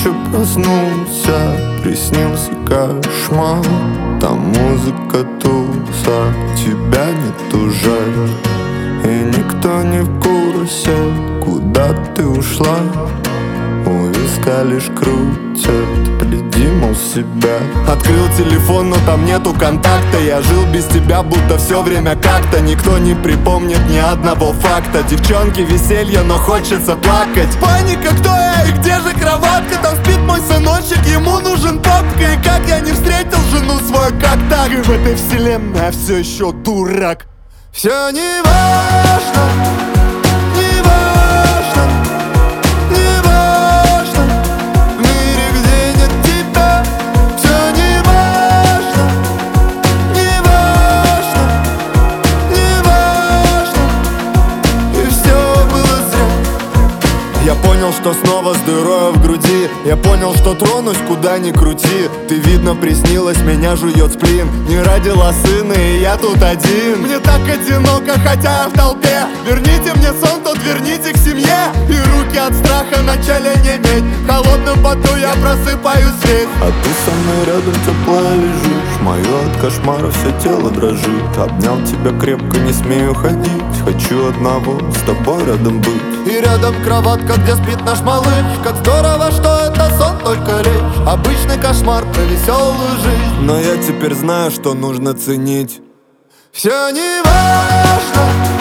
ночью проснулся, приснился кошмар. Там музыка, туса, тебя нет уже, и никто не в курсе, куда ты ушла. У виска лишь крутят, приди, мол, себя. Открыл телефон, но там нету контакта. Я жил без тебя, будто все время как-то. Никто не припомнит ни одного факта. Девчонки, веселье, но хочется плакать. Паника, кто я и где же кроватка? Там спит мой сыночек, ему нужен папка. И как я не встретил жену свою, как так? И в этой вселенной я все еще дурак. Все не важно, не важно, не важно. В мире, где нет тебя, все не важно, не важно, не важно. И все было зря. Я понял, что снова с дырой в груди. Я понял, что тронусь, куда ни крути. Ты, видно, приснилась, меня жует сплин. Не родила сына, и я тут один. Мне так одиноко, хотя я в толпе. Верните мне сон, тот верните к семье. И руки от страха начали неметь. В холодном поту я просыпаюсь весь. А ты со мной рядом тепло лежишь. Мое от кошмара все тело дрожит. Обнял тебя крепко, не смею ходить. Хочу одного, с тобой рядом быть. И рядом кроватка, где спит наш малыш. Как здорово, что это сон только лишь обычный кошмар про веселую жизнь. Но я теперь знаю, что нужно ценить. Все не важно.